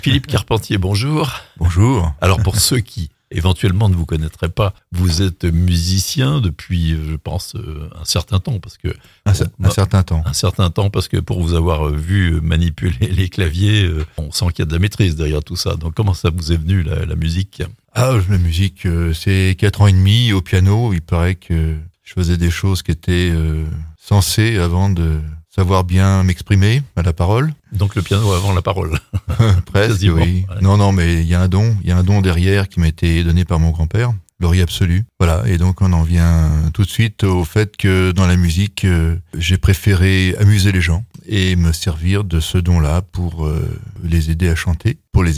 Philippe Carpentier, bonjour. Bonjour. Alors pour ceux qui éventuellement ne vous connaîtraient pas, vous êtes musicien depuis, je pense, un certain temps, parce que Un certain temps. Un certain temps, parce que pour vous avoir vu manipuler les claviers, on sent qu'il y a de la maîtrise derrière tout ça. Donc comment ça vous est venu la musique ? Ah, la musique, c'est 4 ans et demi au piano. Il paraît que je faisais des choses qui étaient sensées avant de savoir bien m'exprimer à la parole. Donc le piano avant la parole. Presque, Quasiment, oui. ouais. Non, mais il y a un don derrière qui m'a été donné par mon grand-père, lauréat absolu. Voilà, et donc on en vient tout de suite au fait que dans la musique, j'ai préféré amuser les gens et me servir de ce don-là pour les aider à chanter,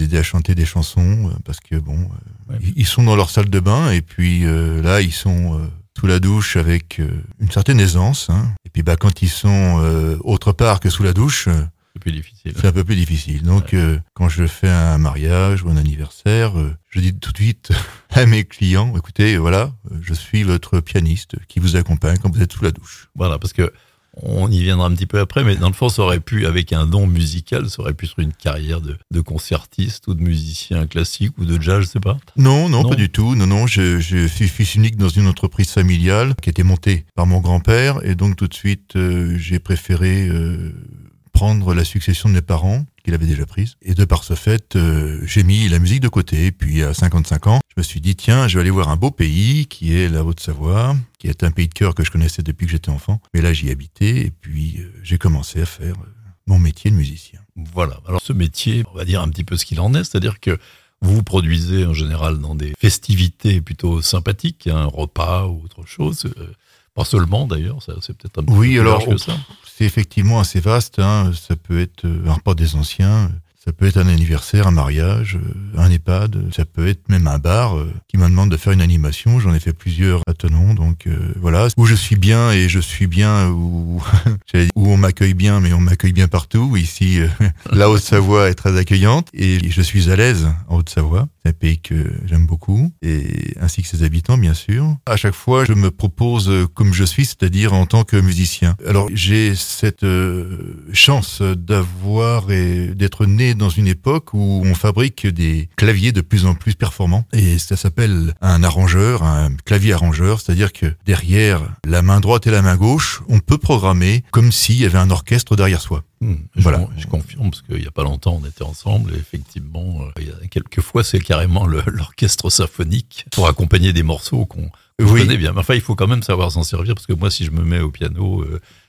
des chansons, parce que Ouais. ils sont dans leur salle de bain et puis là ils sont sous la douche avec une certaine aisance, hein. Et puis quand ils sont autre part que sous la douche, C'est plus difficile. c'est un peu plus difficile. Donc, quand je fais un mariage ou un anniversaire, je dis tout de suite à mes clients, écoutez, voilà, je suis votre pianiste qui vous accompagne quand vous êtes sous la douche. Voilà, parce que on y viendra un petit peu après, mais dans le fond, ça aurait pu, avec un don musical, ça aurait pu être une carrière de concertiste ou de musicien classique ou de jazz, je sais pas. Non, Non. pas du tout. Non, je suis fils unique dans une entreprise familiale qui a été montée par mon grand-père, et donc tout de suite, j'ai préféré prendre la succession de mes parents, qu'il avait déjà prise. Et de par ce fait, j'ai mis la musique de côté. Puis à 55 ans, je me suis dit, tiens, je vais aller voir un beau pays qui est la Haute-Savoie, qui est un pays de cœur que je connaissais depuis que j'étais enfant. Mais là, j'y habitais et puis j'ai commencé à faire mon métier de musicien. Voilà. Alors ce métier, on va dire un petit peu ce qu'il en est, c'est-à-dire que vous vous produisez en général dans des festivités plutôt sympathiques, un repas ou autre chose. Pas seulement d'ailleurs, ça, c'est peut-être un petit peu Oui, plus alors, large que ça. c'est effectivement assez vaste, hein. Ça peut être un repas des anciens, ça peut être un anniversaire, un mariage, un EHPAD, ça peut être même un bar qui me demande de faire une animation. J'en ai fait plusieurs à Thonon, donc voilà, où je suis bien et je suis bien, où on m'accueille bien, mais on m'accueille bien partout. Ici, la Haute-Savoie est très accueillante et je suis à l'aise en Haute-Savoie. C'est un pays que j'aime beaucoup, et ainsi que ses habitants, bien sûr. À chaque fois, je me propose comme je suis, c'est-à-dire en tant que musicien. Alors, j'ai cette chance d'avoir et d'être né dans une époque où on fabrique des claviers de plus en plus performants. Et ça s'appelle un arrangeur, un clavier arrangeur, c'est-à-dire que derrière la main droite et la main gauche, on peut programmer comme s'il y avait un orchestre derrière soi. Voilà. Je confirme, parce qu'il n'y a pas longtemps, on était ensemble, et effectivement, il y a quelques fois, c'est carrément l'orchestre symphonique pour accompagner des morceaux qu'on connaît bien. Mais enfin, il faut quand même savoir s'en servir, parce que moi, si je me mets au piano,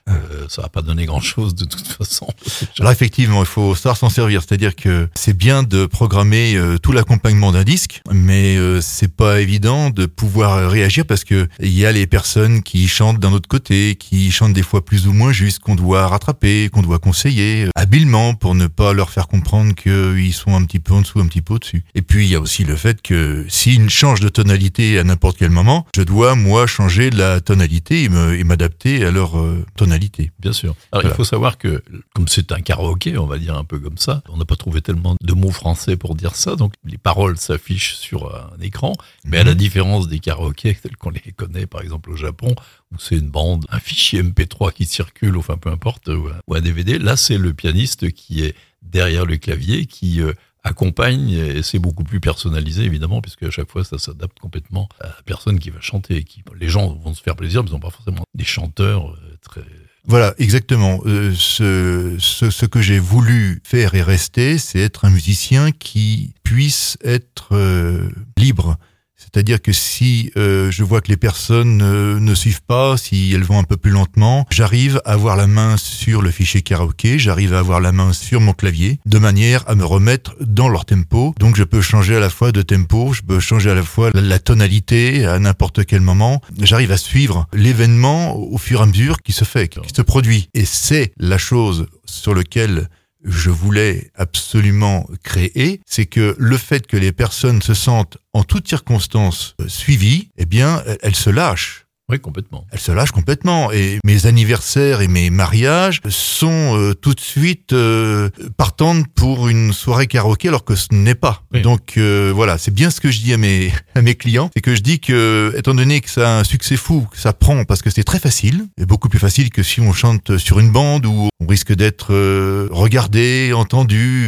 ça va pas donner grand-chose de toute façon. Alors effectivement, il faut savoir s'en servir, c'est-à-dire que c'est bien de programmer tout l'accompagnement d'un disque, mais c'est pas évident de pouvoir réagir parce que il y a les personnes qui chantent d'un autre côté, qui chantent des fois plus ou moins juste, qu'on doit rattraper, qu'on doit conseiller habilement pour ne pas leur faire comprendre qu'ils sont un petit peu en dessous, un petit peu au-dessus. Et puis il y a aussi le fait que s'ils changent de tonalité à n'importe quel moment, je dois moi changer la tonalité et m'adapter à leur tonalité. Bien sûr. Alors, Voilà. il faut savoir que, comme c'est un karaoké, on va dire un peu comme ça, on n'a pas trouvé tellement de mots français pour dire ça, donc les paroles s'affichent sur un écran, mais à la différence des karaokés tels qu'on les connaît, par exemple au Japon, où c'est une bande, un fichier MP3 qui circule, enfin peu importe, ou un DVD, là c'est le pianiste qui est derrière le clavier, qui accompagne, et c'est beaucoup plus personnalisé évidemment, puisque à chaque fois ça s'adapte complètement à la personne qui va chanter. Les gens vont se faire plaisir, mais ils ne sont pas forcément des chanteurs très... Voilà, exactement. Ce que j'ai voulu faire et rester, c'est être un musicien qui puisse être libre. C'est-à-dire que si je vois que les personnes ne suivent pas, si elles vont un peu plus lentement, j'arrive à avoir la main sur le fichier karaoké, j'arrive à avoir la main sur mon clavier, de manière à me remettre dans leur tempo. Donc je peux changer à la fois de tempo, je peux changer à la fois la tonalité à n'importe quel moment. J'arrive à suivre l'événement au fur et à mesure qui se fait, qui se produit. Et c'est la chose sur laquelle je voulais absolument créer, c'est que le fait que les personnes se sentent en toutes circonstances suivies, eh bien, elles se lâchent. Oui, complètement. Elle se lâche complètement. Et mes anniversaires et mes mariages sont tout de suite partantes pour une soirée karaoké, alors que ce n'est pas. Oui. Donc voilà, c'est bien ce que je dis à mes clients, c'est que je dis que, étant donné que ça a un succès fou, que ça prend parce que c'est très facile, et beaucoup plus facile que si on chante sur une bande où on risque d'être regardé, entendu,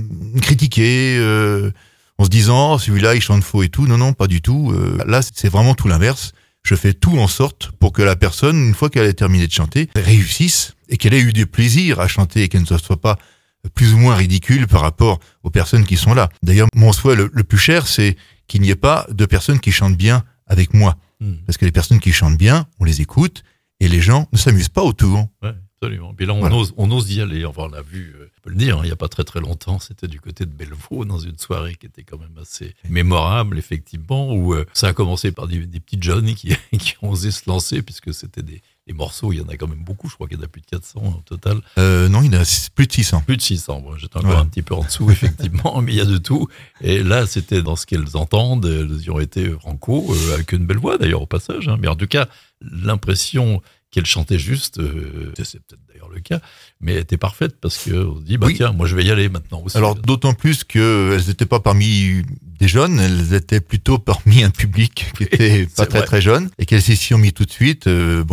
critiqué, en se disant celui-là il chante faux et tout. Non, pas du tout. Là, c'est vraiment tout l'inverse. Je fais tout en sorte pour que la personne, une fois qu'elle a terminé de chanter, réussisse et qu'elle ait eu du plaisir à chanter et qu'elle ne soit pas plus ou moins ridicule par rapport aux personnes qui sont là. D'ailleurs, mon souhait le plus cher, c'est qu'il n'y ait pas de personnes qui chantent bien avec moi. Parce que les personnes qui chantent bien, on les écoute et les gens ne s'amusent pas autour. Ouais, absolument. Puis là, Voilà. on ose y aller. Enfin, on l'a vu, je peux le dire, il n'y a pas très très longtemps, c'était du côté de Bellevaux, dans une soirée qui était quand même assez mémorable, effectivement, où ça a commencé par des petites jeunes qui ont osé se lancer, puisque c'était des morceaux, il y en a quand même beaucoup, je crois qu'il y en a plus de 400 au total. Non, il y en a plus de 600. Plus de 600, bon, j'étais encore Ouais. un petit peu en dessous, effectivement, mais il y a de tout. Et là, c'était dans ce qu'elles entendent, elles y ont été franco, avec une belle voix d'ailleurs au passage, hein. Mais en tout cas, l'impression qu'elles chantaient juste, c'est peut-être d'ailleurs le cas, mais elle était parfaite parce qu'on se dit, bah Oui. tiens, moi je vais y aller maintenant aussi. Alors d'autant plus qu'elles n'étaient pas parmi des jeunes, elles étaient plutôt parmi un public qui était pas C'est très vrai. très jeune et qu'elles s'y sont mis tout de suite.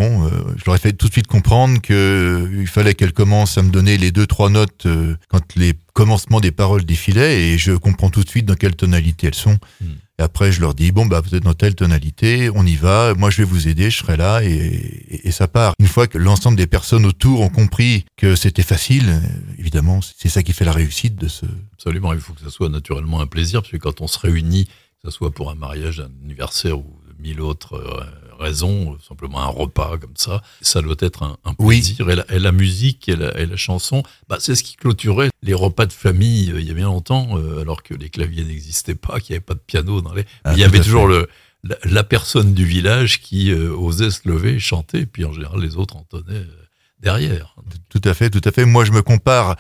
Je leur ai fait tout de suite comprendre que il fallait qu'elles commencent à me donner les 2-3 notes quand les commencements des paroles défilaient, et je comprends tout de suite dans quelle tonalité elles sont. Et après, je leur dis, bon, bah, vous êtes dans telle tonalité, on y va, moi je vais vous aider, je serai là, et ça part. Une fois que l'ensemble des personnes autour ont compris que c'était facile, évidemment, c'est ça qui fait la réussite de ce... Absolument, il faut que ça soit naturellement un plaisir, parce que quand on se réunit, que ce soit pour un mariage, un anniversaire ou 1000 autres raisons, simplement un repas comme ça doit être un plaisir. Oui. Et la musique et la chanson, bah, c'est ce qui clôturait les repas de famille il y a bien longtemps, alors que les claviers n'existaient pas, qu'il n'y avait pas de piano dans les... il y avait toujours la personne du village qui osait se lever et chanter, puis en général les autres entonnaient derrière. Tout à fait. Moi, je me compare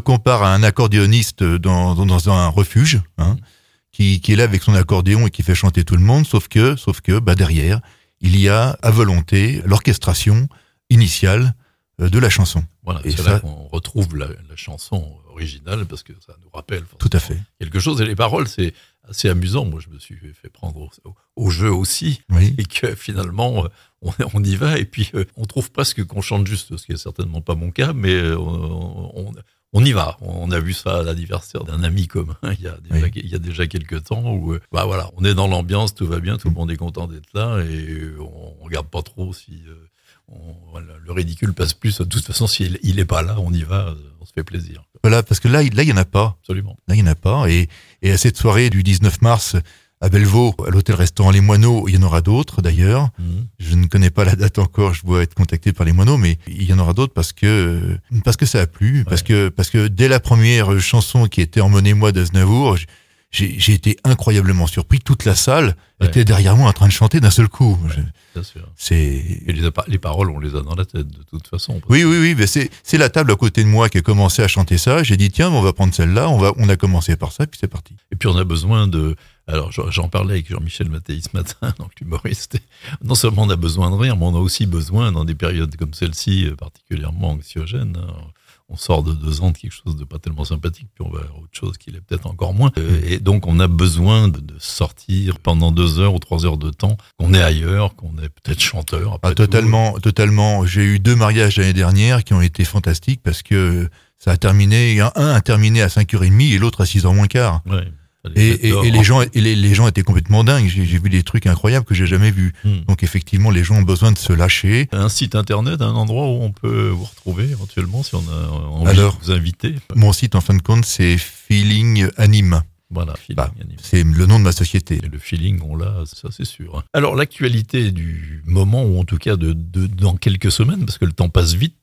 à un accordéoniste dans un refuge, hein, qui est là avec son accordéon et qui fait chanter tout le monde, sauf que, bah, derrière, il y a à volonté l'orchestration initiale de la chanson. Voilà, et c'est ça, là qu'on retrouve la chanson originale, parce que ça nous rappelle tout à fait quelque chose. Et les paroles, c'est assez amusant. Moi, je me suis fait prendre au jeu aussi, oui. Et que finalement, on y va, et puis on trouve presque qu'on chante juste, ce qui est certainement pas mon cas, mais on y va. On a vu ça à l'anniversaire d'un ami commun il y a déjà quelques temps, où bah voilà, on est dans l'ambiance, tout va bien, tout le monde est content d'être là, et on regarde pas trop si voilà, le ridicule passe plus. De toute façon, s'il il est pas là, on y va, on se fait plaisir. Voilà, parce que là, il y en a pas. Absolument. Là, il y en a pas. Et à cette soirée du 19 mars à Bellevaux, à l'hôtel-restaurant Les Moineaux, il y en aura d'autres d'ailleurs. Je ne connais pas la date encore, je dois être contacté par Les Moineaux, mais il y en aura d'autres parce que ça a plu, parce que dès la première chanson qui était Emmenez-moi d'Aznavour, j'ai été incroyablement surpris. Toute la salle était derrière moi en train de chanter d'un seul coup. Bien sûr. Et les paroles, on les a dans la tête de toute façon. Oui, mais c'est la table à côté de moi qui a commencé à chanter ça. J'ai dit tiens, on va prendre celle-là. On a commencé par ça, puis c'est parti. Et puis on a besoin de... Alors j'en parlais avec Jean-Michel Mattei ce matin, donc l'humoriste. Non seulement on a besoin de rire, mais on a aussi besoin, dans des périodes comme celle-ci, particulièrement anxiogènes, on sort de 2 ans de quelque chose de pas tellement sympathique, puis on va vers autre chose qui l'est peut-être encore moins. Et donc on a besoin de sortir pendant 2 heures ou 3 heures de temps, qu'on est ailleurs, qu'on est peut-être chanteur. Totalement. J'ai eu 2 mariages l'année dernière qui ont été fantastiques parce que ça a terminé, un a terminé à 5h30 et l'autre à 6h moins quart. Ouais. Et les gens étaient complètement dingues. J'ai vu des trucs incroyables que j'ai jamais vus. Donc effectivement, les gens ont besoin de se lâcher. Un site internet, un endroit où on peut vous retrouver éventuellement si on a envie de vous inviter. Mon site, en fin de compte, c'est Feeling Anime. Voilà, Anime. C'est le nom de ma société. Et le feeling, on l'a, ça c'est sûr. Alors l'actualité du moment, ou en tout cas dans quelques semaines, parce que le temps passe vite,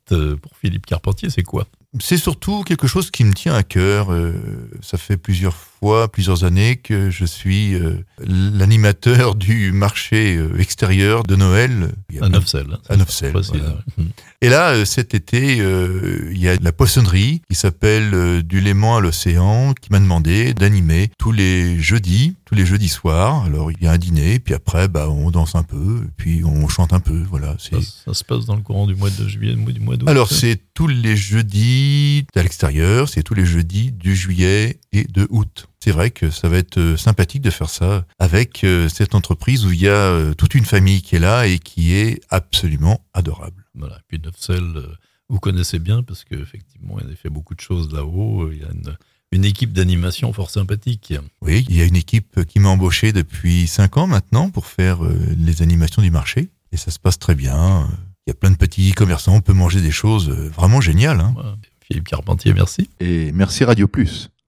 pour Philippe Carpentier, c'est quoi ? C'est surtout quelque chose qui me tient à cœur. Ça fait plusieurs années que je suis l'animateur du marché extérieur de Noël. À Neufcelles. À Neufcelles. Voilà. Et là, cet été, il y a la poissonnerie qui s'appelle Du Léman à l'Océan qui m'a demandé d'animer tous les jeudis soirs. Alors, il y a un dîner, puis après, on danse un peu, puis on chante un peu. Voilà. Ça se passe dans le courant du mois de juillet, du mois d'août. Alors, c'est tous les jeudis à l'extérieur, c'est tous les jeudis du juillet et de août. C'est vrai que ça va être sympathique de faire ça avec cette entreprise où il y a toute une famille qui est là et qui est absolument adorable. Voilà. Et puis Neufcelles, vous connaissez bien parce qu'effectivement, il a fait beaucoup de choses là-haut. Il y a une équipe d'animation fort sympathique. Oui, il y a une équipe qui m'a embauché depuis 5 ans maintenant pour faire les animations du marché. Et ça se passe très bien. Il y a plein de petits commerçants, on peut manger des choses vraiment géniales. Voilà. Philippe Carpentier, merci. Et merci Radio Plus.